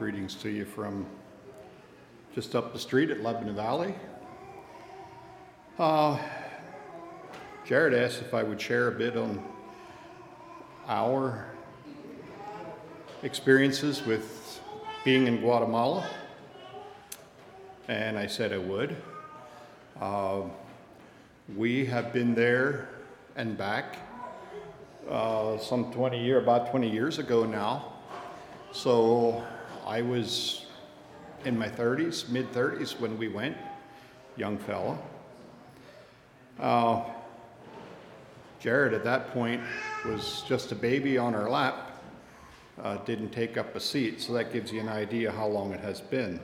Greetings to you from just up the street at Lebanon Valley. Jared asked if I would share a bit on our experiences with being in Guatemala, and I said I would. We have been there and back about 20 years ago now. So I was in my 30s, mid-30s when we went, young fella. Jared at that point was just a baby on our lap, didn't take up a seat, so that gives you an idea how long it has been.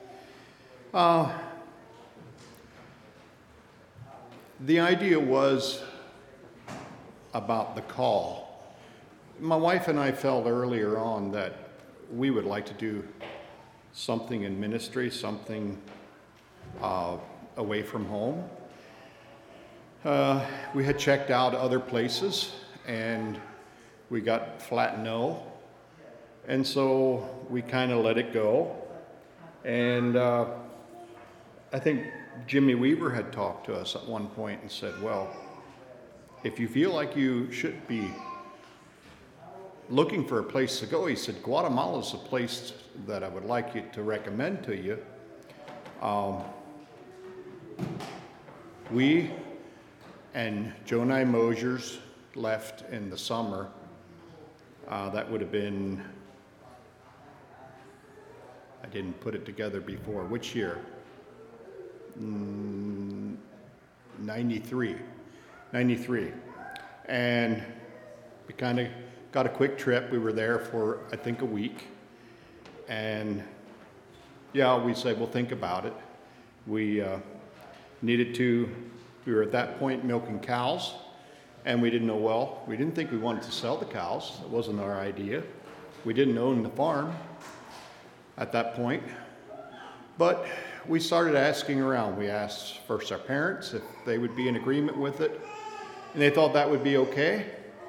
The idea was about the call. My wife and I felt earlier on that we would like to do something in ministry, something away from home. We had checked out other places and we got flat no. And so we kind of let it go. And I think Jimmy Weaver had talked to us at one point and said, well, if you feel like you should be looking for a place to go, he said, Guatemala is a place that I would like you to recommend to you. We and Jonai Mosiers left in the summer. That would have been, I didn't put it together before. Which year? 93. And we kind of got a quick trip. We were there for, I think, a week. And yeah, we said, well, think about it. We we were at that point milking cows. And we didn't know, we didn't think we wanted to sell the cows. It wasn't our idea. We didn't own the farm at that point. But we started asking around. We asked first our parents if they would be in agreement with it. And they thought that would be okay.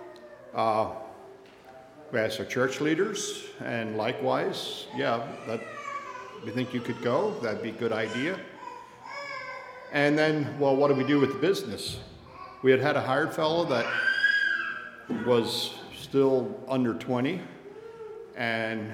We asked our church leaders, and likewise, we think you could go. That'd be a good idea. And then, what do we do with the business? We had a hired fellow that was still under 20, and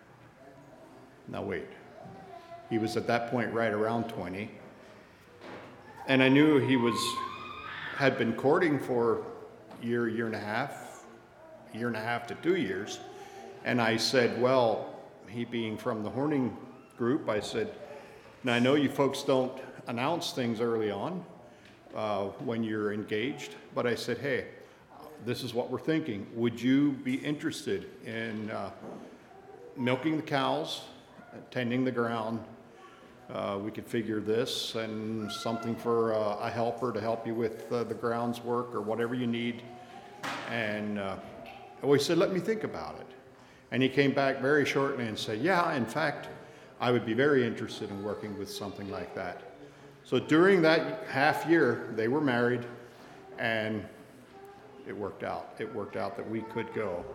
he was at that point right around 20. And I knew he had been courting for a year and a half to 2 years. And I said, he being from the Horning group, I said, now I know you folks don't announce things early on when you're engaged, but I said, hey, this is what we're thinking. Would you be interested in milking the cows, tending the ground? We could figure this and something for a helper to help you with the grounds work or whatever you need. And we said, let me think about it. And he came back very shortly and said, yeah, in fact, I would be very interested in working with something like that. So during that half year, they were married, and it worked out. It worked out that we could go.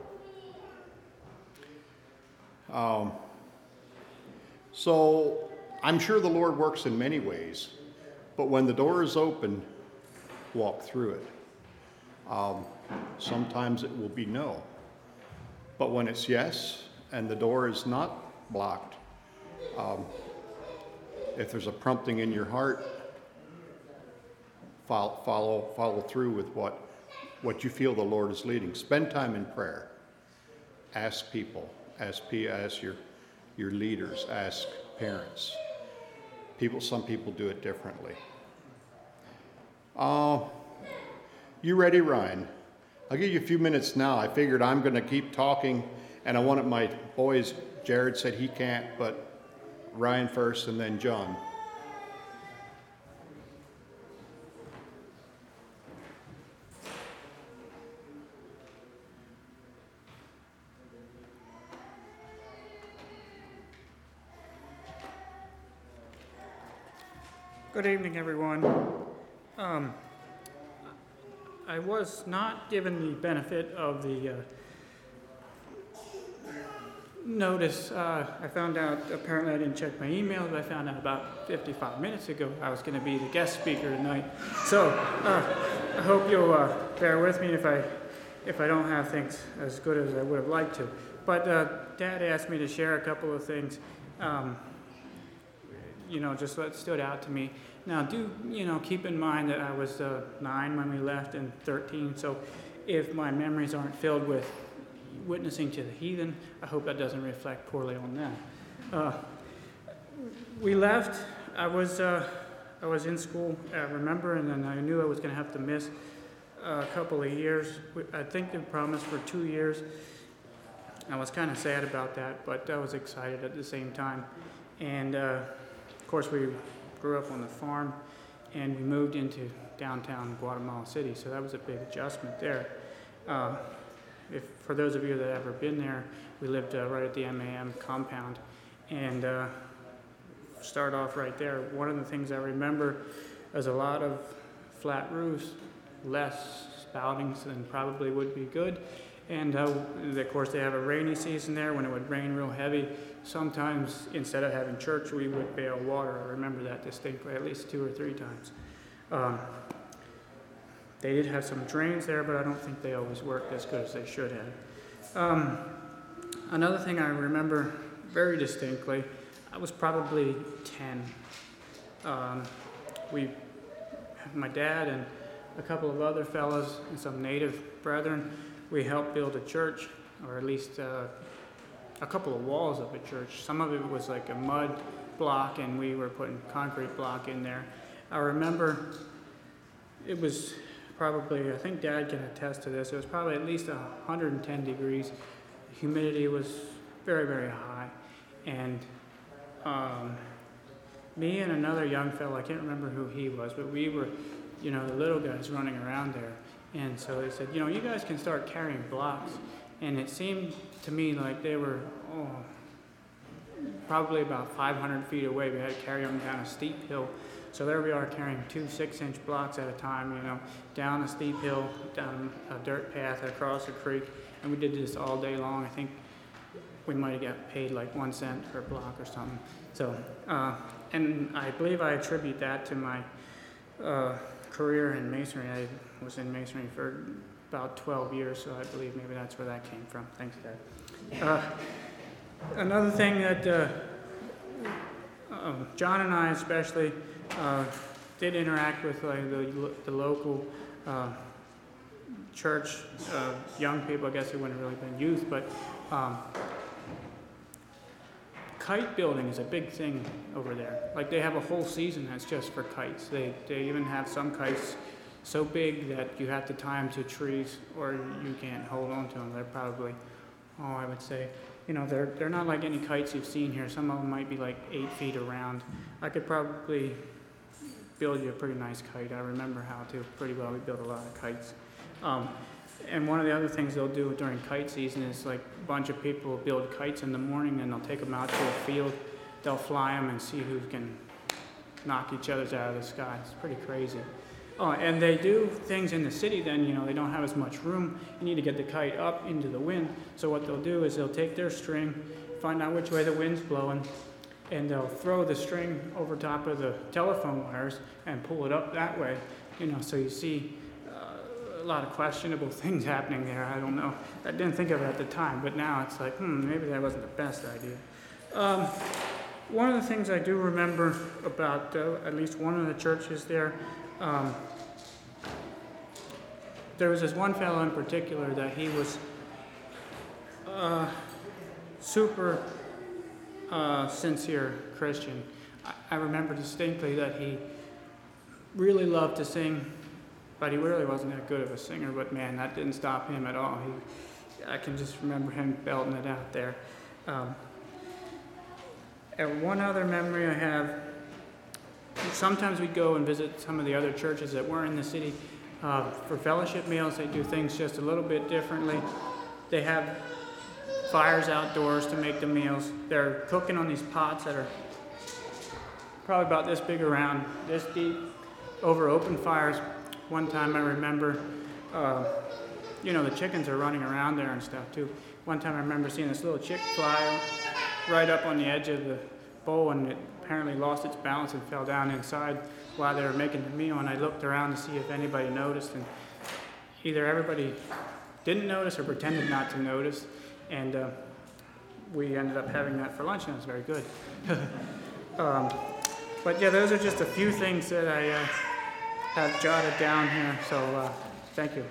So I'm sure the Lord works in many ways, but when the door is open, walk through it. Sometimes it will be no, but when it's yes and the door is not blocked, if there's a prompting in your heart, follow through with what you feel the Lord is leading. Spend time in prayer. Ask people. Ask your leaders. Ask parents. Some people do it differently. You ready, Ryan? I'll give you a few minutes now. I figured I'm going to keep talking, and I wanted my boys. Jared said he can't, but Ryan first and then John. Good evening, everyone. I was not given the benefit of the notice, I found out, apparently I didn't check my email, but I found out about 55 minutes ago I was going to be the guest speaker tonight. So I hope you'll bear with me if I don't have things as good as I would have liked to. But Dad asked me to share a couple of things, just what stood out to me. Now, keep in mind that I was 9 when we left and 13, so if my memories aren't filled with witnessing to the heathen, I hope that doesn't reflect poorly on them. We left. I was in school, I remember, and then I knew I was going to have to miss a couple of years. I think they promised for 2 years. I was kind of sad about that, but I was excited at the same time. And of course, we grew up on the farm, and we moved into downtown Guatemala City, so that was a big adjustment there. For those of you that have ever been there, we lived right at the MAM compound, and start off right there. One of the things I remember is a lot of flat roofs, less spoutings than probably would be good, and of course they have a rainy season there when it would rain real heavy. Sometimes instead of having church, we would bail water. I remember that distinctly, at least 2 or 3 times. They did have some drains there, but I don't think they always worked as good as they should have. Another thing I remember very distinctly, I was probably 10. My dad and a couple of other fellows and some native brethren, we helped build a church, or at least a couple of walls of a church. Some of it was like a mud block, and we were putting concrete block in there. I remember it was probably, I think Dad can attest to this, it was probably at least 110 degrees. Humidity was very, very high. And me and another young fellow, I can't remember who he was, but we were, the little guys running around there. And so they said, you guys can start carrying blocks. And it seemed to me like they were, probably about 500 feet away. We had to carry them down a steep hill. So there we are carrying 2 6-inch blocks at a time, down a steep hill, down a dirt path, across a creek. And we did this all day long. I think we might have got paid like 1 cent per block or something. So, and I believe I attribute that to my career in masonry. I was in masonry for about 12 years, so I believe maybe that's where that came from. Thanks, Dad. Another thing that John and I especially did interact with the local church, young people. I guess it wouldn't have really been youth, but kite building is a big thing over there. Like they have a whole season that's just for kites. They even have some kites so big that you have to tie them to trees or you can't hold on to them. They're probably, I would say, they're not like any kites you've seen here. Some of them might be like 8 feet around. I could probably build you a pretty nice kite. I remember how to pretty well. We built a lot of kites. And one of the other things they'll do during kite season is like a bunch of people will build kites in the morning and they'll take them out to a field. They'll fly them and see who can knock each other's out of the sky. It's pretty crazy. And they do things in the city then, they don't have as much room. You need to get the kite up into the wind. So what they'll do is they'll take their string, find out which way the wind's blowing, and they'll throw the string over top of the telephone wires and pull it up that way. So you see a lot of questionable things happening there. I don't know. I didn't think of it at the time, but now it's like, maybe that wasn't the best idea. One of the things I do remember about at least one of the churches there, there was this one fellow in particular that he was super sincere Christian. I remember distinctly that he really loved to sing, but he really wasn't that good of a singer, but man, that didn't stop him at all. I can just remember him belting it out there. And one other memory I have, sometimes we'd go and visit some of the other churches that weren't in the city. For fellowship meals, they do things just a little bit differently. They have fires outdoors to make the meals. They're cooking on these pots that are probably about this big around, this deep, over open fires. One time I remember, the chickens are running around there and stuff too. one time I remember seeing this little chick fly right up on the edge of the bowl, and it apparently lost its balance and fell down inside while they were making the meal. And I looked around to see if anybody noticed, and either everybody didn't notice or pretended not to notice, and we ended up having that for lunch, and it was very good. But yeah, those are just a few things that I have jotted down here, so thank you.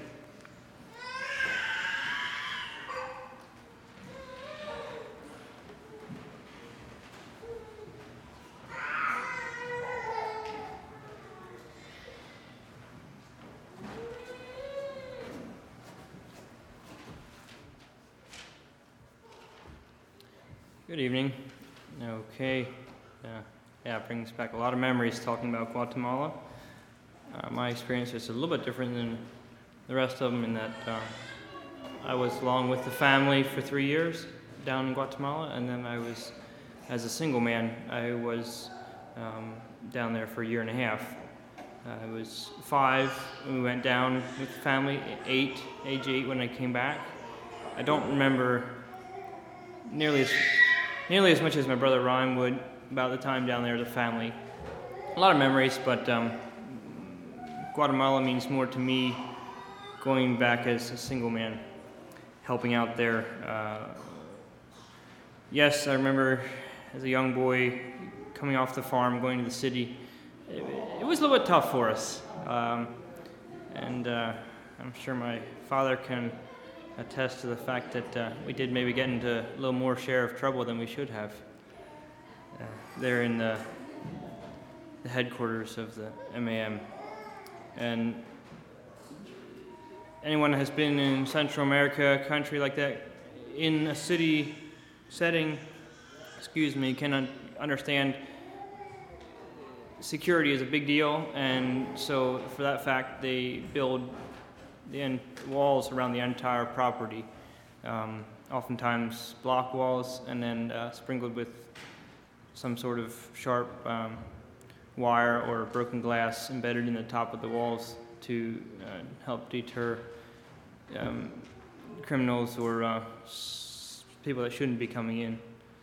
Good evening. Okay. Yeah, it brings back a lot of memories talking about Guatemala. My experience is a little bit different than the rest of them in that I was along with the family for 3 years down in Guatemala, and then I was, as a single man, I was down there for 1.5 years. I was 5 when we went down with the family, age 8 when I came back. I don't remember nearly as much as my brother Ryan would about the time down there as a family. A lot of memories, but Guatemala means more to me going back as a single man, helping out there. Yes, I remember as a young boy coming off the farm, going to the city. It was a little bit tough for us. And I'm sure my father can attest to the fact that we did maybe get into a little more share of trouble than we should have. There in the headquarters of the MAM. And anyone that has been in Central America, a country like that, in a city setting, can understand security is a big deal, and so for that fact, they build the walls around the entire property, oftentimes block walls, and then sprinkled with some sort of sharp wire or broken glass embedded in the top of the walls to help deter criminals or people that shouldn't be coming in.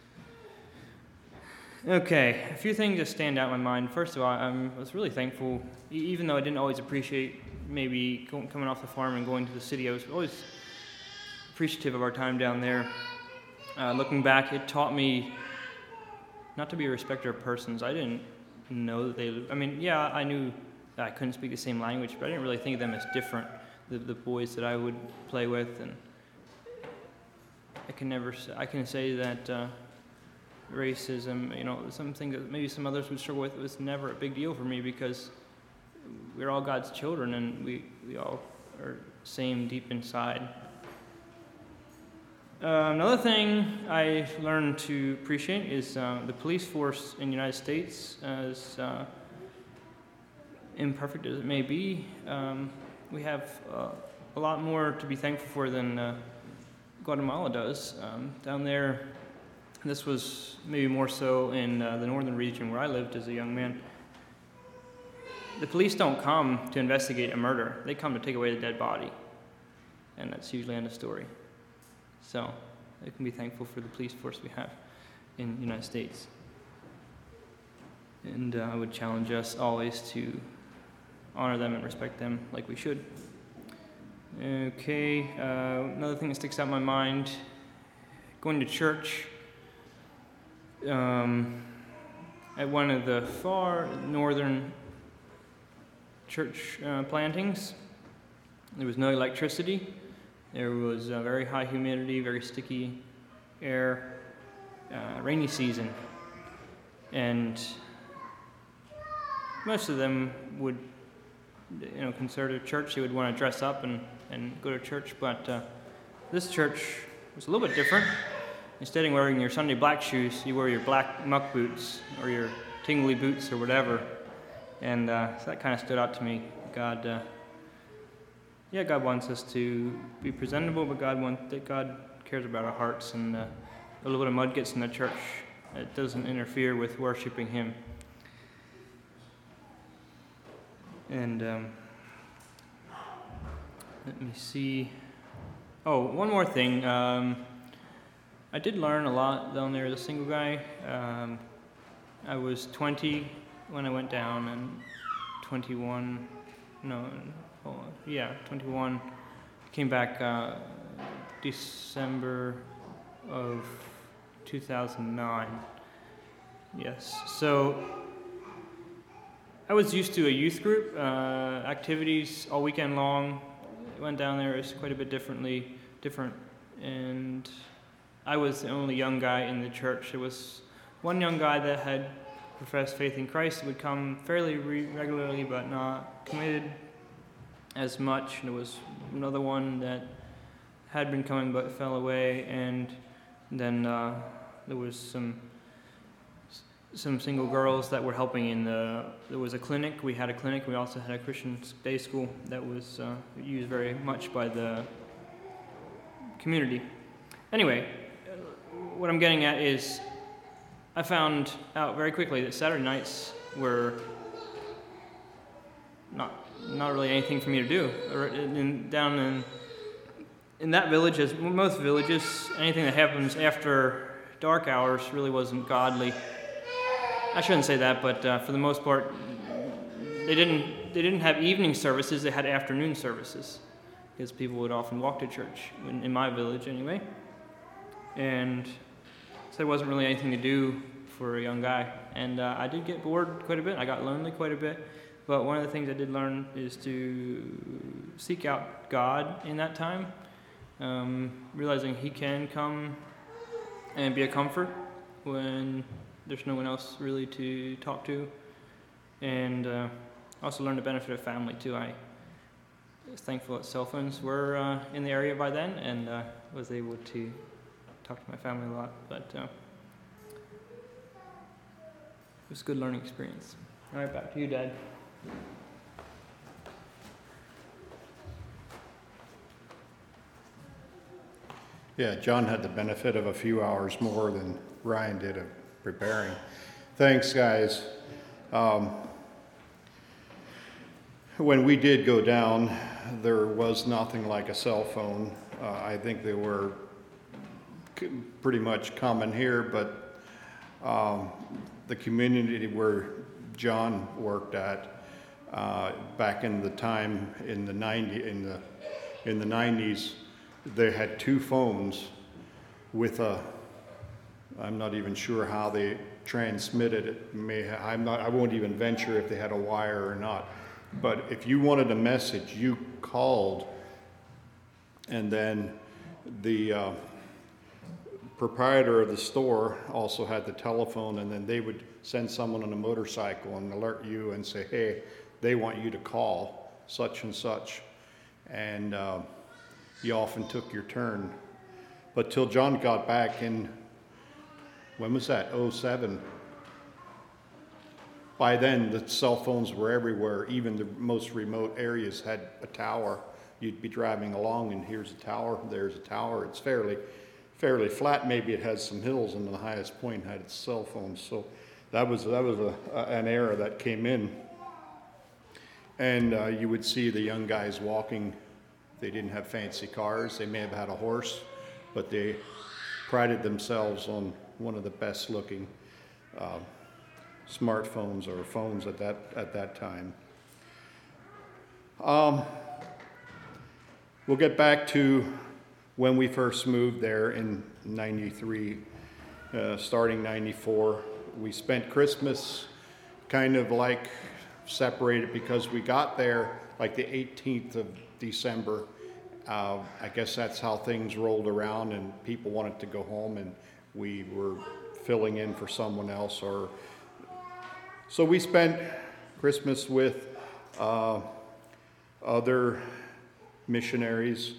Okay, a few things that stand out in my mind. First of all, I was really thankful, even though I didn't always appreciate maybe coming off the farm and going to the city. I was always appreciative of our time down there. Looking back, it taught me not to be a respecter of persons. I didn't know that I knew that I couldn't speak the same language, but I didn't really think of them as different, the boys that I would play with. And I can say that racism, something that maybe some others would struggle with, was never a big deal for me because we're all God's children and we all are same deep inside. Another thing I learned to appreciate is the police force in the United States, as imperfect as it may be. We have a lot more to be thankful for than Guatemala does. Down there, this was maybe more so in the northern region where I lived as a young man. The police don't come to investigate a murder. They come to take away the dead body. And that's usually end of story. So I can be thankful for the police force we have in the United States. And I would challenge us always to honor them and respect them like we should. Okay, another thing that sticks out in my mind, going to church. At one of the far northern church plantings, there was no electricity. There was very high humidity, very sticky air, rainy season. And most of them would, conservative church, they would want to dress up and go to church. But this church was a little bit different. Instead of wearing your Sunday black shoes, you wear your black muck boots or your tingly boots or whatever. And so that kind of stood out to me. God wants us to be presentable, but God cares about our hearts, and a little bit of mud gets in the church. It doesn't interfere with worshiping Him. And let me see. Oh, one more thing. I did learn a lot down there as a single guy. I was 20 when I went down, and 21, no, hold on, yeah, 21. Came back December of 2009. Yes, so I was used to a youth group, activities all weekend long. Went down there, it was quite a bit different, and I was the only young guy in the church. There was one young guy that had professed faith in Christ, would come fairly regularly but not committed as much. There was another one that had been coming but fell away, and then there was some single girls that were helping in there was a clinic. We had a clinic. We also had a Christian day school that was used very much by the community. Anyway, what I'm getting at is I found out very quickly that Saturday nights were not really anything for me to do. Down in that village, as most villages, anything that happens after dark hours really wasn't godly. I shouldn't say that, but for the most part, they didn't have evening services. They had afternoon services, because people would often walk to church in my village anyway. And so there wasn't really anything to do for a young guy. And I did get bored quite a bit. I got lonely quite a bit. But one of the things I did learn is to seek out God in that time, realizing He can come and be a comfort when there's no one else really to talk to. And also learned the benefit of family too. I was thankful that cell phones were in the area by then, and was able to talk to my family a lot. But it was a good learning experience. All right, back to you, Dad. Yeah, John had the benefit of a few hours more than Ryan did of preparing. Thanks, guys. When we did go down, there was nothing like a cell phone. I think they were pretty much common here, but the community where John worked at back in the time in the 90s, they had two phones with I'm not even sure how they transmitted it. I won't even venture if they had a wire or not. But if you wanted a message, you called, and then the proprietor of the store also had the telephone, and then they would send someone on a motorcycle and alert you and say, hey, they want you to call such and such. And you often took your turn. But till John got back in, when was that? 07. By then, the cell phones were everywhere. Even the most remote areas had a tower. You'd be driving along, and here's a tower, there's a tower. It's fairly flat. Maybe it has some hills, and the highest point had its cell phones. So that was an era that came in. And you would see the young guys walking. They didn't have fancy cars. They may have had a horse, but they prided themselves on one of the best looking smartphones or phones at that time. We'll get back to when we first moved there in 93, starting 94. We spent Christmas kind of like separated because we got there like the 18th of December. I guess that's how things rolled around, and people wanted to go home, and we were filling in for someone else. So we spent Christmas with other missionaries.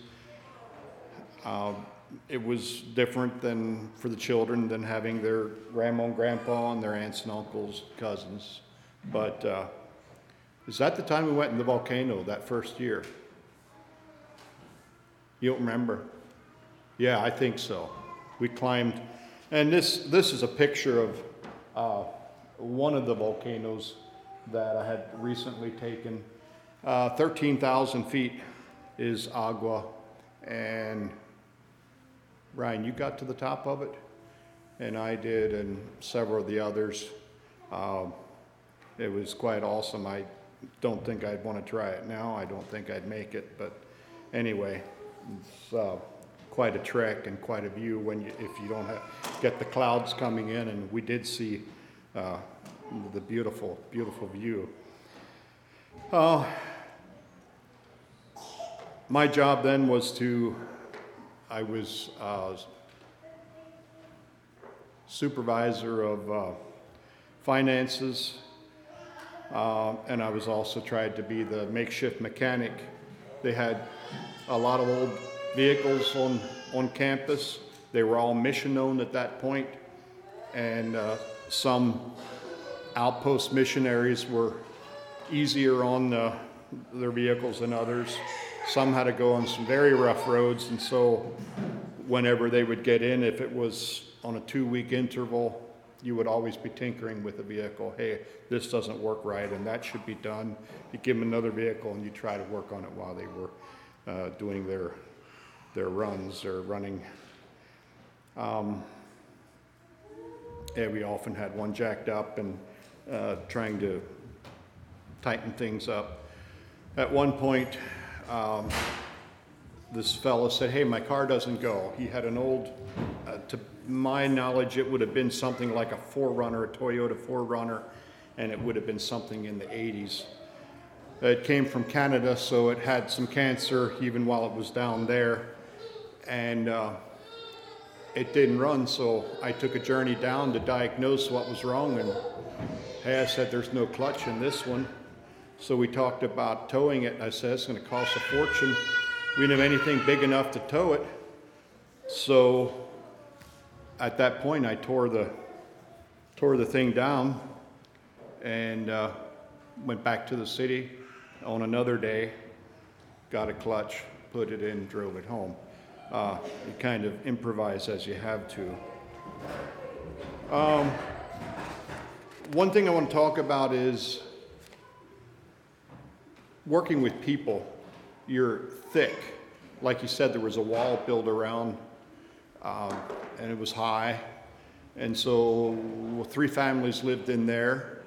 It was different than for the children than having their grandma and grandpa and their aunts and uncles, cousins. But is that the time we went in the volcano that first year? You don't remember? Yeah, I think so. We climbed, and this is a picture of one of the volcanoes that I had recently taken. 13,000 feet is Agua, and Ryan, you got to the top of it? And I did, and several of the others. It was quite awesome. I don't think I'd want to try it now. I don't think I'd make it, but anyway, it's quite a trek and quite a view if you don't get the clouds coming in, and we did see the beautiful, beautiful view. My job then was I was supervisor of finances, and I was also tried to be the makeshift mechanic. They had a lot of old vehicles on campus. They were all mission-owned at that point, and some outpost missionaries were easier on their vehicles than others. Some had to go on some very rough roads, and so whenever they would get in, if it was on a 2-week interval, you would always be tinkering with the vehicle. Hey, this doesn't work right, and that should be done. You give them another vehicle, and you try to work on it while they were doing their runs or running. Yeah, we often had one jacked up and trying to tighten things up. At one point, this fellow said, hey, my car doesn't go. He had an old, to my knowledge, it would have been something like a 4Runner, a Toyota 4Runner, and it would have been something in the 80s. It came from Canada, so it had some cancer even while it was down there, and it didn't run, so I took a journey down to diagnose what was wrong, and hey, I said, there's no clutch in this one. So we talked about towing it, and I said, it's going to cost a fortune. We didn't have anything big enough to tow it. So at that point, I tore the thing down and went back to the city on another day, got a clutch, put it in, drove it home. You kind of improvise as you have to. One thing I want to talk about is working with people. You're thick. Like you said, there was a wall built around, and it was high. And so 3 families lived in there.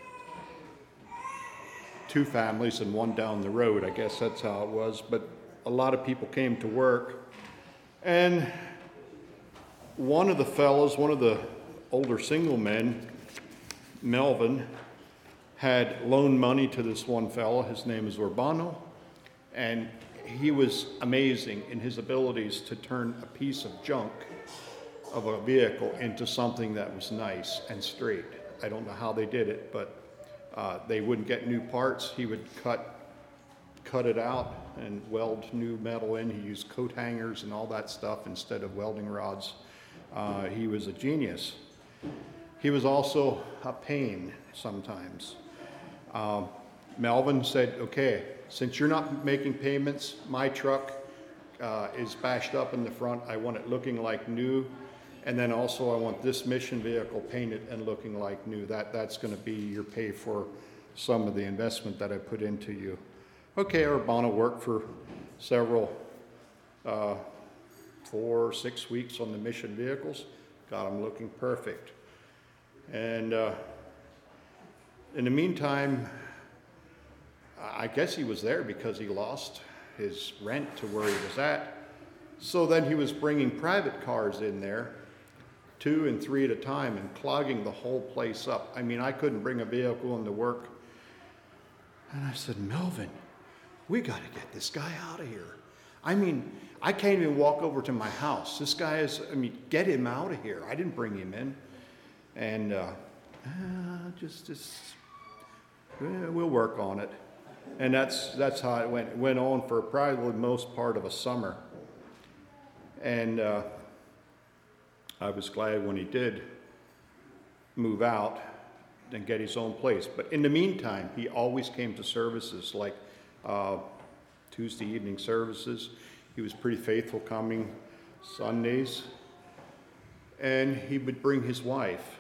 2 families and 1 down the road. I guess that's how it was. But a lot of people came to work. And one of the fellows, one of the older single men, Melvin, had loaned money to this one fellow. His name is Urbano. And he was amazing in his abilities to turn a piece of junk of a vehicle into something that was nice and straight. I don't know how they did it, but they wouldn't get new parts. He would cut it out and weld new metal in. He used coat hangers and all that stuff instead of welding rods. He was a genius. He was also a pain sometimes. Melvin said, okay, since you're not making payments, my truck is bashed up in the front. I want it looking like new. And then also I want this mission vehicle painted and looking like new. That's going to be your pay for some of the investment that I put into you. Okay, Urbano worked for several, 4 or 6 weeks on the mission vehicles. Got them looking perfect. And in the meantime, I guess he was there because he lost his rent to where he was at. So then he was bringing private cars in there, 2 and 3 at a time, and clogging the whole place up. I mean, I couldn't bring a vehicle into work. And I said, Melvin, we got to get this guy out of here. I mean, I can't even walk over to my house. This guy is, get him out of here. I didn't bring him in. And we'll work on it. And that's how it went. It went on for probably the most part of a summer. And I was glad when he did move out and get his own place. But in the meantime, he always came to services like Tuesday evening services. He was pretty faithful coming Sundays. And he would bring his wife.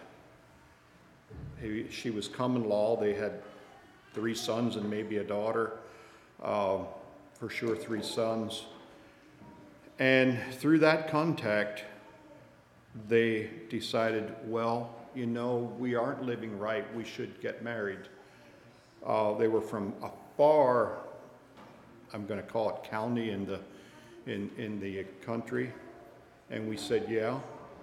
She was common law. They had 3 sons and maybe a daughter. For sure 3 sons. And through that contact, they decided, well, you know, we aren't living right. We should get married. They were from a far, I'm going to call it county in the country. And we said, yeah.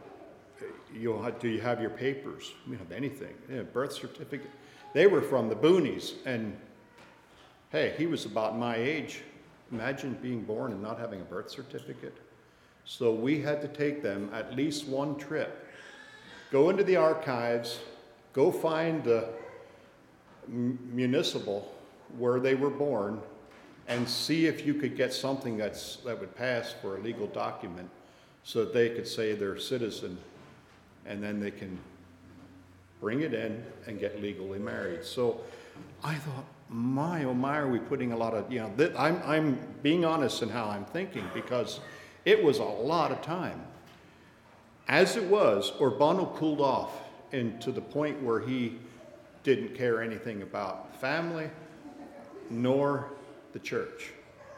Do you have your papers? We don't have anything. Birth certificate. They were from the boonies. And hey, he was about my age. Imagine being born and not having a birth certificate. So we had to take them at least one trip. Go into the archives, go find the municipal where they were born, and see if you could get something that would pass for a legal document so that they could say they're a citizen, and then they can bring it in and get legally married. So I thought, my, oh my, are we putting a lot of, I'm being honest in how I'm thinking, because it was a lot of time. As it was, Urbano cooled off to the point where he didn't care anything about family nor the church.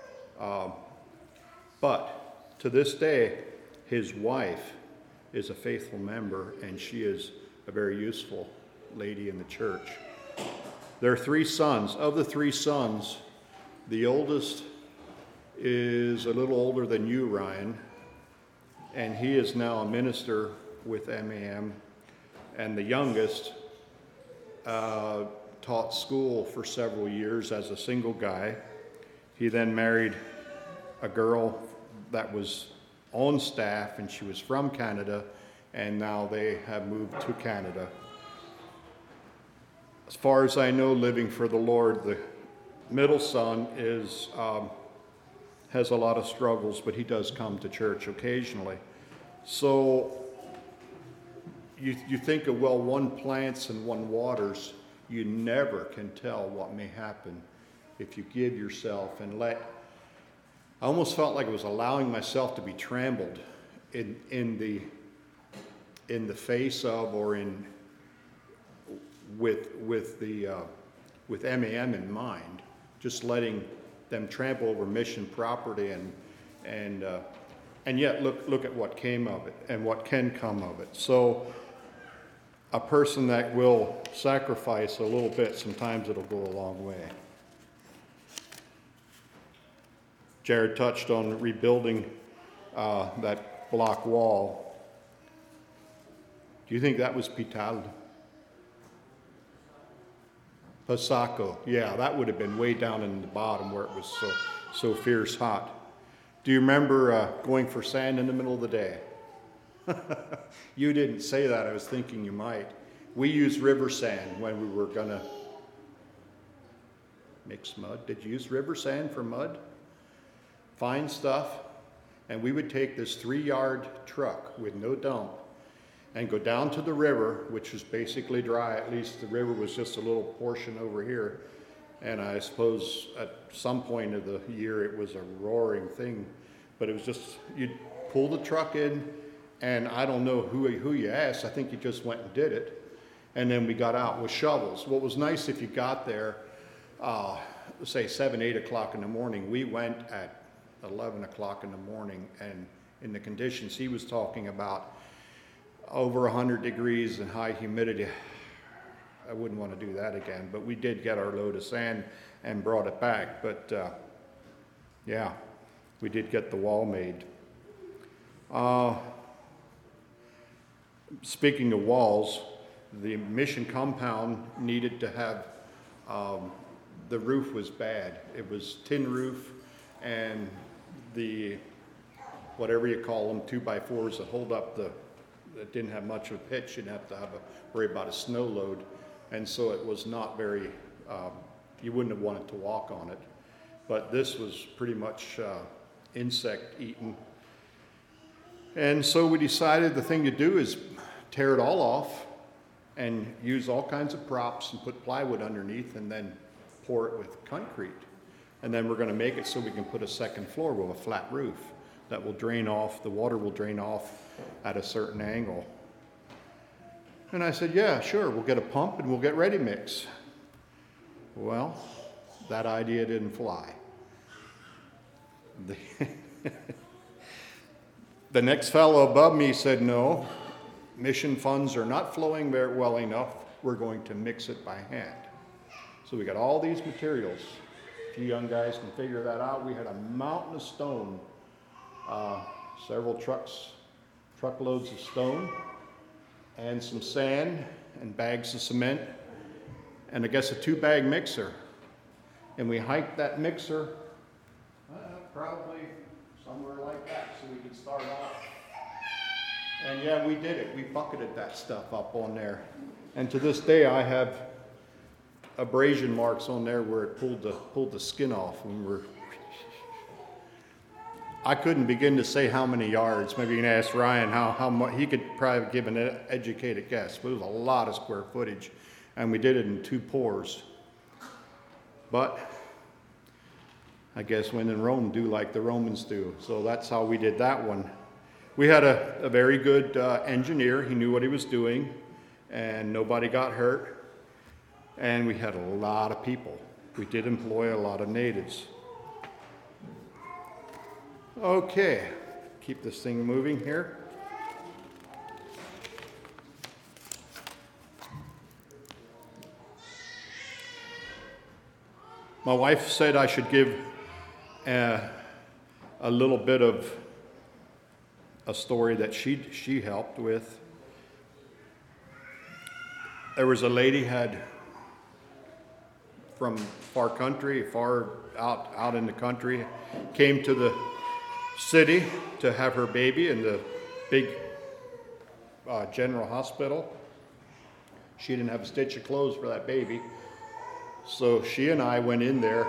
But to this day, his wife is a faithful member, and she is a very useful lady in the church. There are 3 sons. Of the 3 sons, the oldest is a little older than you, Ryan, and he is now a minister with MAM. And the youngest taught school for several years as a single guy. He then married a girl that was on staff, and she was from Canada, and now they have moved to Canada. As far as I know, living for the Lord. The middle son has a lot of struggles, but he does come to church occasionally. So you think of, well, one plants and one waters. You never can tell what may happen if you give yourself and let. I almost felt like I was allowing myself to be trampled in the face of, or with MAM in mind, just letting them trample over mission property, and yet look at what came of it and what can come of it. So a person that will sacrifice a little bit, sometimes it'll go a long way. Jared touched on rebuilding that block wall. Do you think that was Pital? Pasaco, yeah, that would have been way down in the bottom where it was so fierce hot. Do you remember going for sand in the middle of the day? You didn't say that, I was thinking you might. We used river sand when we were gonna mix mud. Did you use river sand for mud? Fine stuff. And we would take this 3-yard truck with no dump and go down to the river, which was basically dry. At least the river was just a little portion over here. And I suppose at some point of the year it was a roaring thing. But it was just, you'd pull the truck in, and I don't know who you asked. I think you just went and did it. And then we got out with shovels. What was nice, if you got there, say 7, 8 o'clock in the morning, we went at 11 o'clock in the morning, and in the conditions he was talking about, over 100 degrees and high humidity. I wouldn't want to do that again, but we did get our load of sand and brought it back. But yeah, we did get the wall made. Speaking of walls, the mission compound needed to have, the roof was bad. It was tin roof, and the, whatever you call them, 2x4s that hold up that didn't have much of a pitch. You didn't have to worry about a snow load. And so it was not very, you wouldn't have wanted to walk on it. But this was pretty much insect eaten. And so we decided the thing to do is tear it all off and use all kinds of props and put plywood underneath, and then pour it with concrete. And then we're going to make it so we can put a second floor with a flat roof that will drain off, the water will drain off at a certain angle. And I said, yeah, sure, we'll get a pump and we'll get ready mix. Well, that idea didn't fly. The next fellow above me said, no, mission funds are not flowing very well enough. We're going to mix it by hand. So we got all these materials. If you young guys can figure that out, we had a mountain of stone, several truckloads of stone, and some sand and bags of cement, and I guess a 2-bag mixer. And we hiked that mixer probably somewhere like that so we could start off. And yeah, we did it. We bucketed that stuff up on there. And to this day, I have abrasion marks on there where it pulled the skin off when we're. I couldn't begin to say how many yards. Maybe you can ask Ryan how much. He could probably give an educated guess, but it was a lot of square footage, and we did it in 2 pours. But I guess when in Rome, do like the Romans do. So that's how we did that one. We had a very good engineer. He knew what he was doing, and nobody got hurt. And we had a lot of people. We did employ a lot of natives. Okay, keep this thing moving here. My wife said I should give a little bit of a story that she helped with. There was a lady from far out in the country, came to the city to have her baby in the big general hospital. She didn't have a stitch of clothes for that baby, so she and I went in there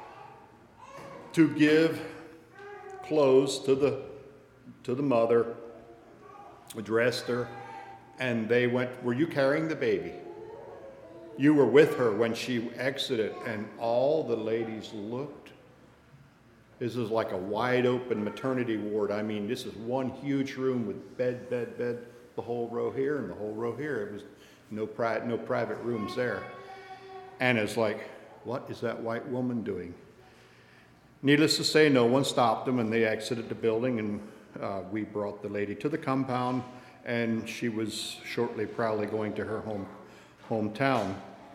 to give clothes to the mother, dressed her, and they went, "Were you carrying the baby? You were with her when she exited," and all the ladies looked. This is like a wide open maternity ward. I mean, this is one huge room with bed, the whole row here and the whole row here. It was no private rooms there. And it's like, what is that white woman doing? Needless to say, no one stopped them, and they exited the building, and we brought the lady to the compound, and she was shortly probably going to her hometown.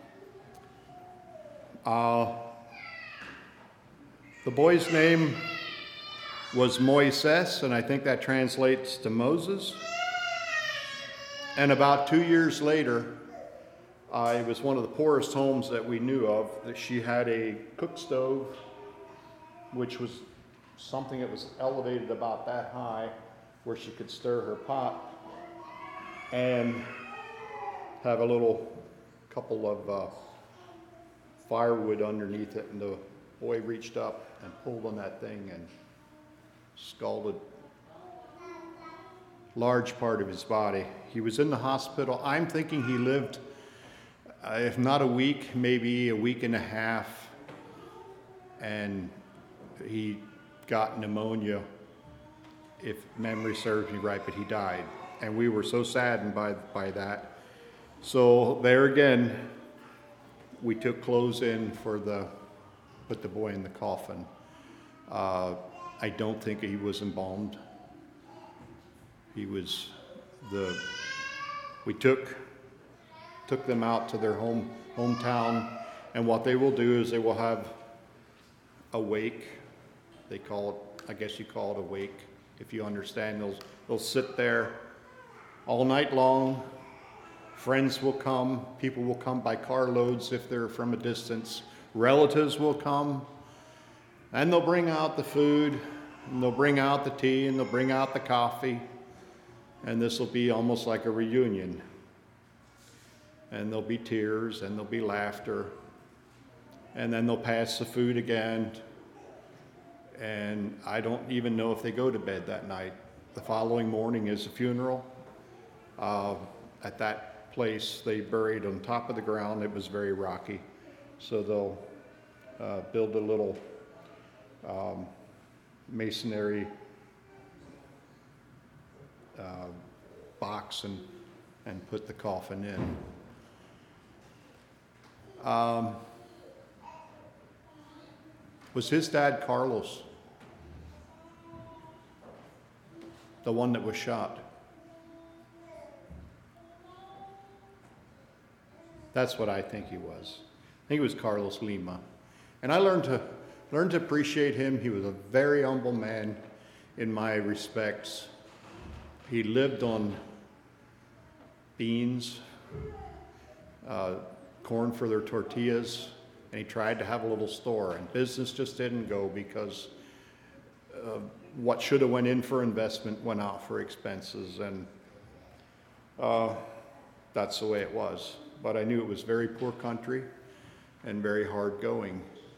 The boy's name was Moises, and I think that translates to Moses. And about 2 years later, it was one of the poorest homes that we knew of, that she had a cook stove, which was something that was elevated about that high, where she could stir her pot and have a couple of firewood underneath it, and the boy reached up and pulled on that thing and scalded large part of his body. He was in the hospital. I'm thinking he lived, if not a week, maybe a week and a half, and he got pneumonia, if memory serves me right, but he died. And we were so saddened by that. So there again, we took clothes in put the boy in the coffin. I don't think he was embalmed. We took them out to their hometown, and what they will do is they will have a wake. They call it, I guess you call it a wake, if you understand. They'll sit there all night long. Friends will come, people will come by carloads if they're from a distance. Relatives will come, and they'll bring out the food, and they'll bring out the tea, and they'll bring out the coffee, and this will be almost like a reunion. And there'll be tears, and there'll be laughter, and then they'll pass the food again, and I don't even know if they go to bed that night. The following morning is the funeral. At that place, they buried on top of the ground. It was very rocky. So they'll build a little masonry box and put the coffin in. Was his dad Carlos? The one that was shot. That's what I think he was. I think it was Carlos Lima. And I learned to appreciate him. He was a very humble man in my respects. He lived on beans, corn for their tortillas, and he tried to have a little store. And business just didn't go because what should have went in for investment went out for expenses, and that's the way it was. But I knew it was very poor country and very hard going.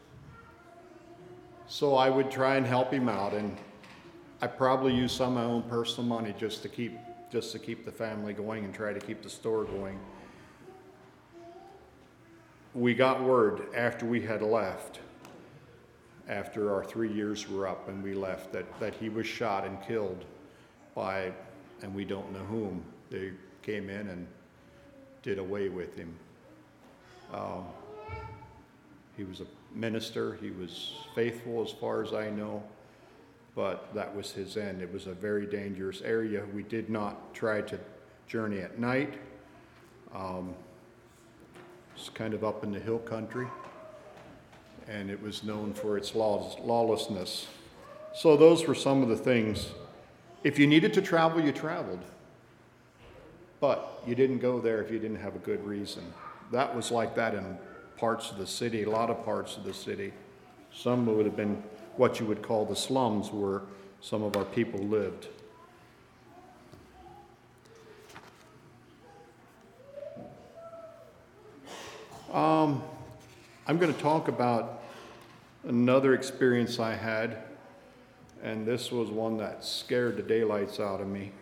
So I would try and help him out, and I probably used some of my own personal money just to keep the family going and try to keep the store going. We got word after we had left, after our 3 years were up and we left, that he was shot and killed by, and we don't know whom. They came in and did away with him. He was a minister. He was faithful as far as I know, but that was his end. It was a very dangerous area. We did not try to journey at night. It's kind of up in the hill country, and it was known for its lawlessness. So those were some of the things. If you needed to travel, you traveled. But you didn't go there if you didn't have a good reason. That was like that in parts of the city, a lot of parts of the city. Some would have been what you would call the slums, where some of our people lived. I'm going to talk about another experience I had, and this was one that scared the daylights out of me.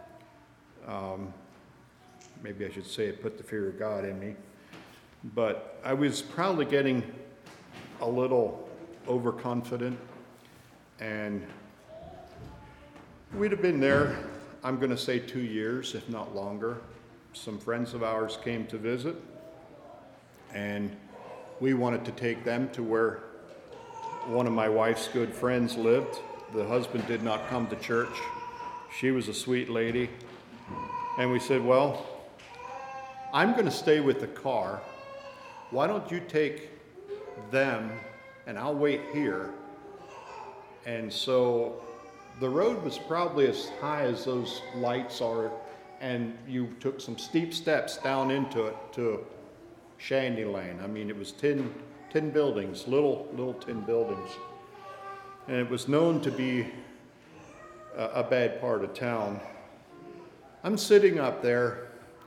Maybe I should say it put the fear of God in me. But I was probably getting a little overconfident, and we'd have been there, I'm going to say 2 years, if not longer. Some friends of ours came to visit, and we wanted to take them to where one of my wife's good friends lived. The husband did not come to church. She was a sweet lady. And we said, well, I'm going to stay with the car. Why don't you take them and I'll wait here? And so the road was probably as high as those lights are, and you took some steep steps down into it to Shandy Lane. I mean, it was tin buildings, little tin buildings. And it was known to be a bad part of town. I'm sitting up there,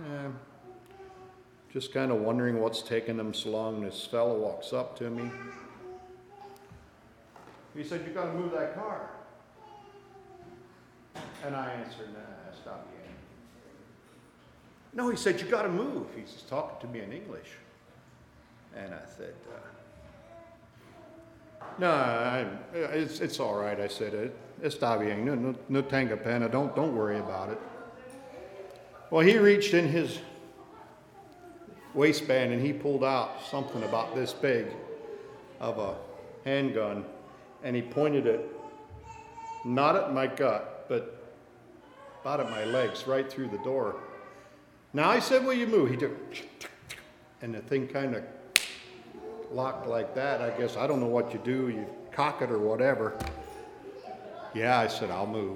just kind of wondering what's taking them so long. This fellow walks up to me. He said, "You got to move that car." And I answered, "Nah, stop you." No, he said, "You got to move." He's talking to me in English. And I said, "No, it's all right." I said, "Está bien, no tenga pena, don't worry about it." Well, he reached in his waistband and he pulled out something about this big of a handgun, and he pointed it not at my gut, but about at my legs, right through the door. Now I said, "Will you move?" He did, and the thing kind of locked like that. I guess, I don't know what you do, you cock it or whatever. Yeah, I said, "I'll move."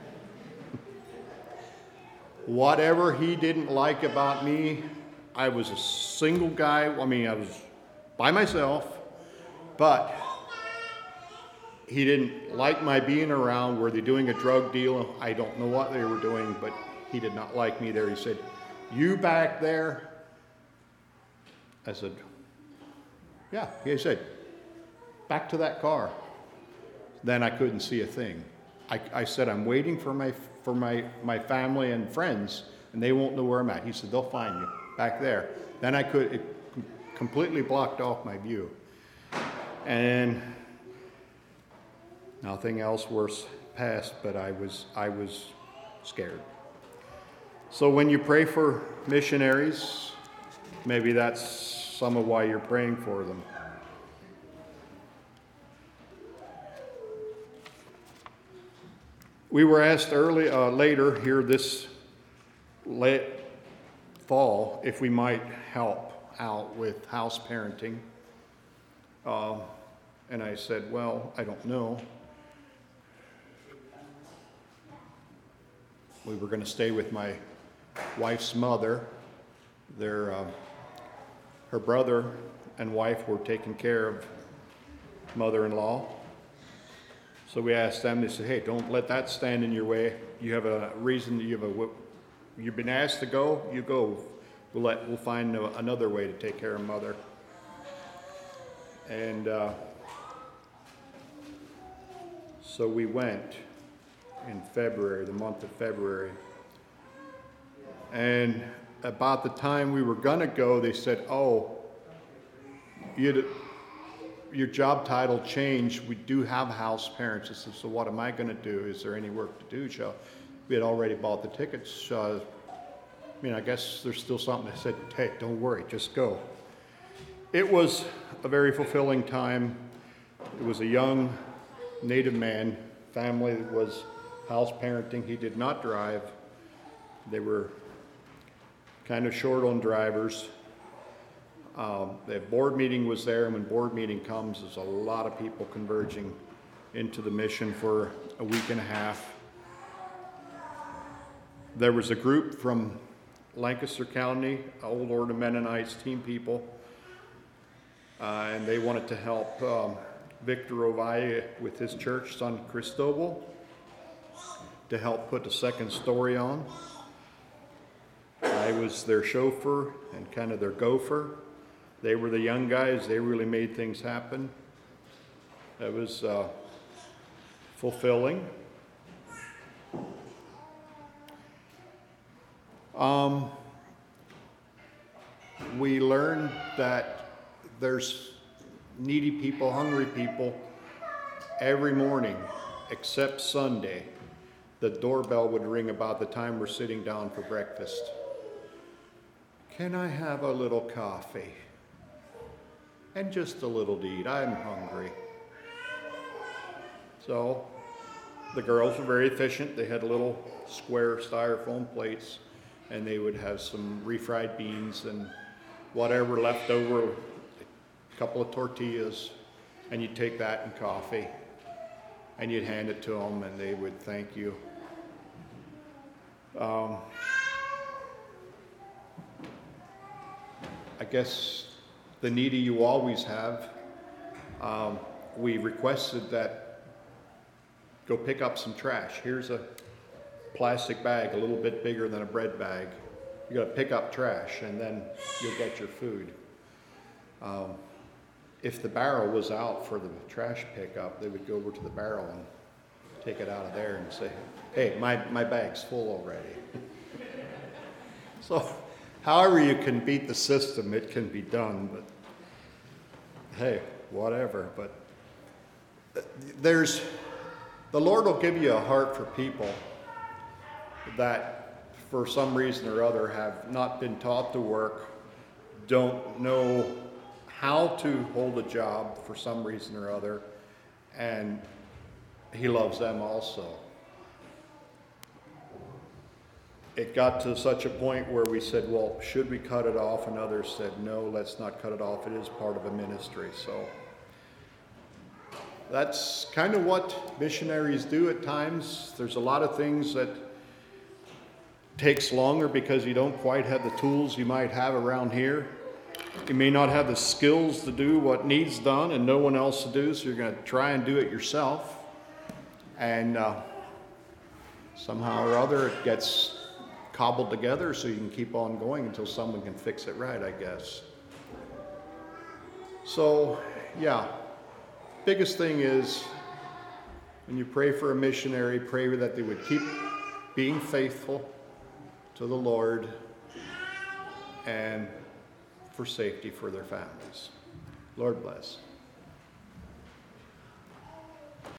Whatever he didn't like about me, I was a single guy. I mean, I was by myself, but he didn't like my being around. Were they doing a drug deal? I don't know what they were doing, but he did not like me there. He said, "You back there?" I said, "Yeah." He said, "Back to that car." Then I couldn't see a thing. I said, "I'm waiting for my family and friends, and they won't know where I'm at." He said, "They'll find you back there." Then it completely blocked off my view. And nothing else worse passed, but I was scared. So when you pray for missionaries, maybe that's some of why you're praying for them. We were asked later here this late fall if we might help out with house parenting. And I said, well, I don't know. We were going to stay with my wife's mother. Her brother and wife were taking care of mother-in-law. So we asked them, they said, hey, don't let that stand in your way. You have a reason, you've been asked to go, you go. We'll find another way to take care of mother. And so we went in February, the month of February. And about the time we were gonna go, they said, oh, your job title changed. We do have house parents. I said, so what am I gonna do? Is there any work to do? We had already bought the tickets. I guess there's still something. I said, hey, don't worry, just go. It was a very fulfilling time. It was a young Native man family that was house parenting. He did not drive. They were kind of short on drivers. The board meeting was there, and when board meeting comes, there's a lot of people converging into the mission for a week and a half. There was a group from Lancaster County, Old Order Mennonites, team people, and they wanted to help Victor Ovalle with his church, San Cristobal, to help put the second story on. I was their chauffeur and kind of their gopher. They were the young guys. They really made things happen. It was fulfilling. We learned that there's needy people, hungry people every morning, except Sunday. The doorbell would ring about the time we're sitting down for breakfast. Can I have a little coffee? And just a little to eat. I'm hungry. So the girls were very efficient. They had little square styrofoam plates, and they would have some refried beans and whatever left over, a couple of tortillas, and you'd take that and coffee, and you'd hand it to them, and they would thank you. I guess the needy you always have. We requested that go pick up some trash. Here's a plastic bag, a little bit bigger than a bread bag. You gotta pick up trash and then you'll get your food. If the barrel was out for the trash pickup, they would go over to the barrel and take it out of there and say, hey, my bag's full already. So however you can beat the system, it can be done, but hey, whatever. But the Lord will give you a heart for people that for some reason or other have not been taught to work, don't know how to hold a job for some reason or other, and He loves them also. It got to such a point where we said, well, should we cut it off? And others said, no, let's not cut it off. It is part of a ministry. So that's kind of what missionaries do at times. There's a lot of things that takes longer because you don't quite have the tools you might have around here. You may not have the skills to do what needs done and no one else to do, so you're going to try and do it yourself. And somehow or other it gets cobbled together so you can keep on going until someone can fix it right, I guess. So, yeah, biggest thing is when you pray for a missionary, pray that they would keep being faithful to the Lord and for safety for their families. Lord bless.